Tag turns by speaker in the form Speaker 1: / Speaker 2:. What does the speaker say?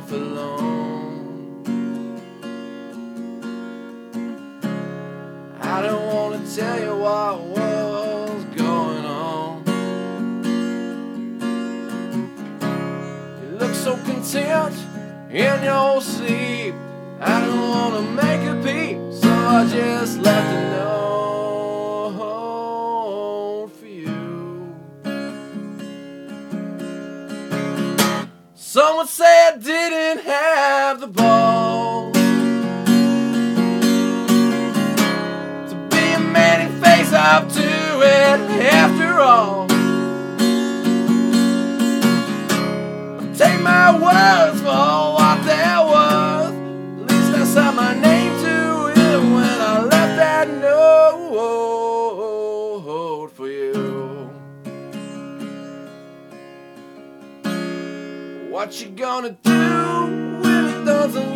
Speaker 1: myself alone. I don't want to tell you what was going on. You look so content in your sleep. I don't want to make a peep, so I just left a note for you. Someone say I didn't have the balls to be a man and face up to it after all. But take my words for what they're worth. At least I signed my name to it when I left that note for you. What you gonna do when it doesn't